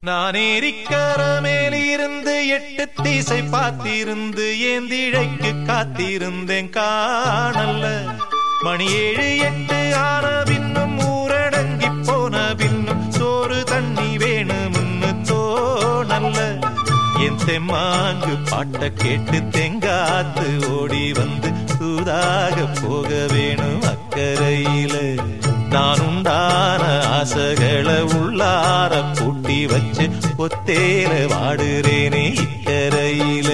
நான் ஏரிக்கர மேலிருந்து 8 திசை பார்த்திருந்து ஏந்திழைக்கு காத்திருந்தேன் காணல்ல. மணி 7 8 ஆன பின்னும் ஊரடங்கி போன பின்னும் சோறு தண்ணி வேணும்னு தோணல்ல. என் தெம்மாங்கு பாட்ட கேட்டு தெங்காத்து ஓடி வந்து சூதாக போக வேணும் அக்கறையில. நான் உண்டான ஆசைகளை உள்ளார பூட்டி வச்சு ஒத்தேல வாடுறேனே இக்கரையில.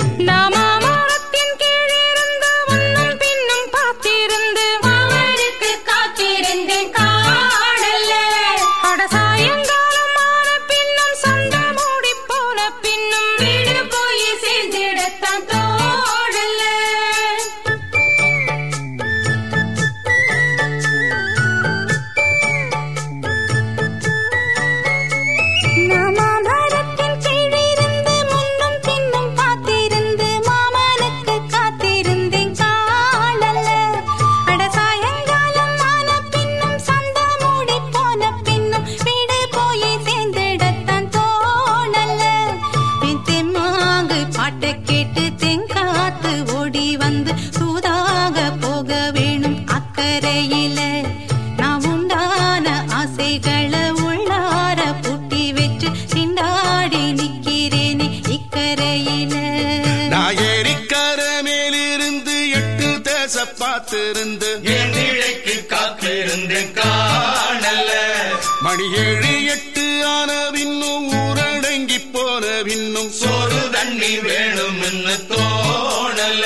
பார்த்திருந்து ஏந்திழைக்கு காத்திருந்தேன் காணல்ல. மணி 7 8 ஆன பின்னும் ஊரடங்கி போன பின்னும் சோறு தண்ணி வேணும்னு தோணல.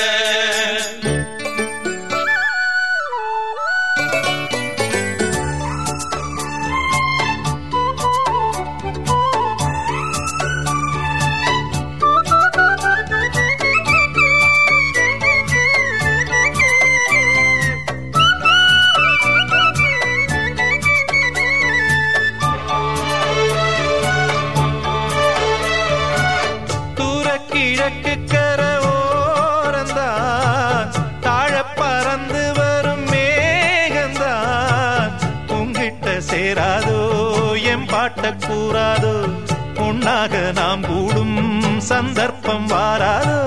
கிழக்கு கர ஓரந்தான் தாழ பறந்து வரும் மேகந்தான். உங்கிட்ட சேராதோ என் பாட்ட கூறாதோ, உன்னாக நாம் கூடும் சந்தர்ப்பம் வாராதோ.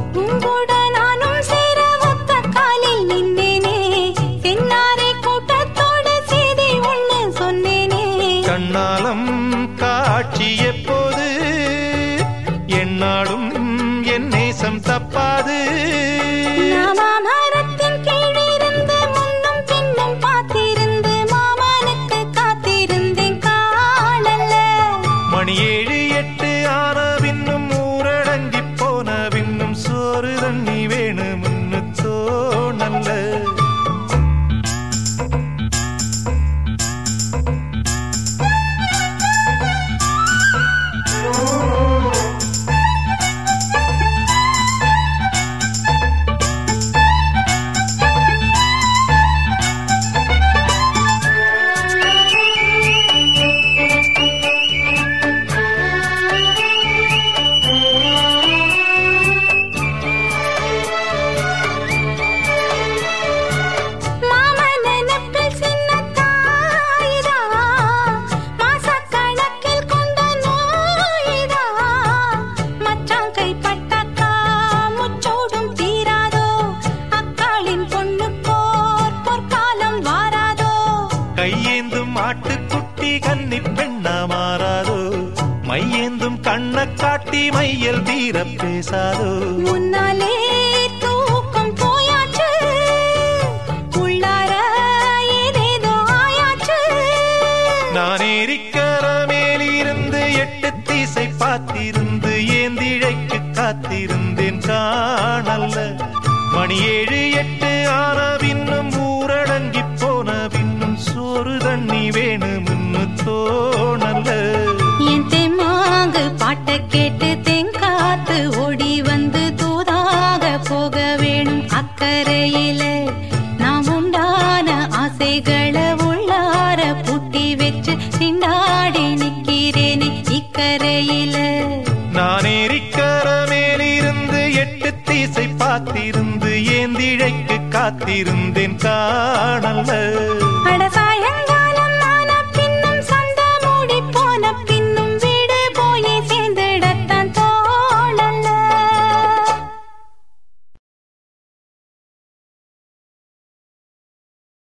கண்ணாலம் காட்சி எப்போது என்னாலும் என் நேசம் தப்பாது. மரத்தின் கீழிருந்து முன்னும் பின்னும் பார்த்திருந்து மாமனுக்கு காத்திருந்தேன் காணல்ல. மணி 7 8 ஆன பின்னும் ஊரடங்கி போன பின்னும் சோறு தண்ணி வேணும்னு தோணல்ல. கையேந்தும் ஆட்டுக்குட்டி கன்னி பெண்ணா மாறாதோ, மையேந்தும் கண்ண காட்டி மையல் தீர பேசாதோ. முன்னாலே தூக்கம் போயாச்சு, உள்ளார ஏதேதோ ஆயாச்சு. நான் ஏரிக்கர மேலிருந்து 8 திசை பார்த்திருந்து ஏந்திழைக்கு காத்திருந்தேன் காணல்ல. மணி 7 8 ஆன பின்னும் ஊரடங்கி போன பின்னும் சோறு தண்ணி வேணும்னு தோணல்ல. என் தெம்மாங்கு பாட்ட கேட்டு தெங்காத்து ஓடி வந்து தூதாக போக வேணும் அக்கறையில. நாம் உண்டான ஆசைகளை உள்ளார பூட்டி வச்சு திண்டாடி நிக்கிறேனே இக்கரையில. நான் ஏரிக்கர மேலிருந்து 8 திசை பார்த்திருந்து ஏந்திழைக்கு காத்திருந்தேன் காணல்ல.